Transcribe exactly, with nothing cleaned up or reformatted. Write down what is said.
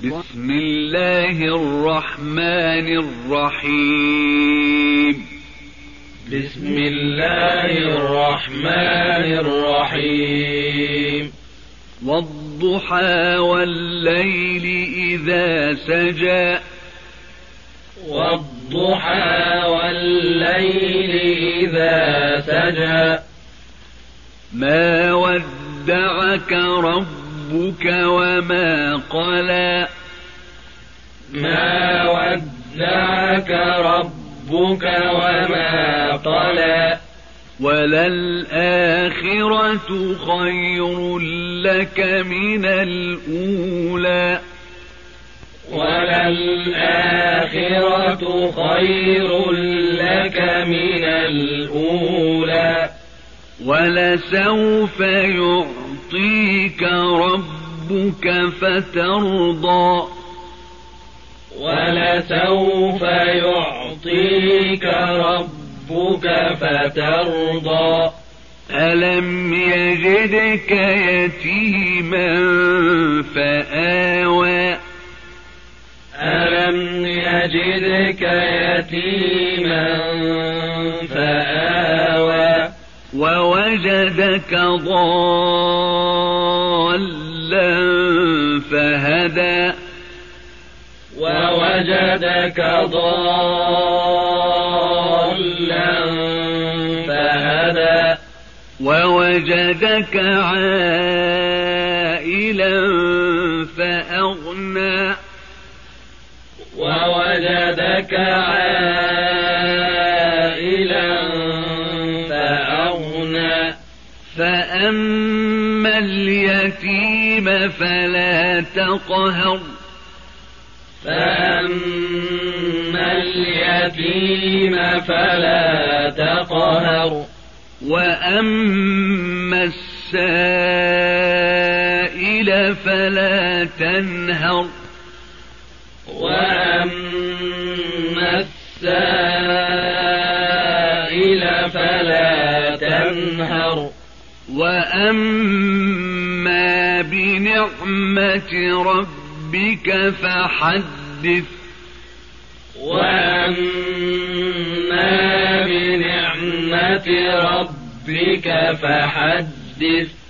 بسم الله الرحمن الرحيم. بسم الله الرحمن الرحيم. والضحى والليل إذا سجى. والضحى والليل إذا سجى. ما ودعك ربك وما قلى. ما ودعك ربك وما قلى. وللآخرة خير لك من الأولى. وللآخرة خير لك من الأولى. ولسوف يعطيك ربك فترضى. ولسوف يعطيك ربك فترضى. ألم يجدك يتيما فآوى. ألم يجدك يتيما فآوى. ووجدك ضالا فهدى. ووجدك ضالا فهدى. ووجدك عائلا فأغنى. ووجدك عائلا فأغنى. فأما اليتيم فلا تقهر. فأما اليتيم فلا تقهر. وأما السائل فلا تنهر. وأما السائل فلا تنهر. وأما بنعمة ربك فحدث. وأما بنعمة ربك فحدث.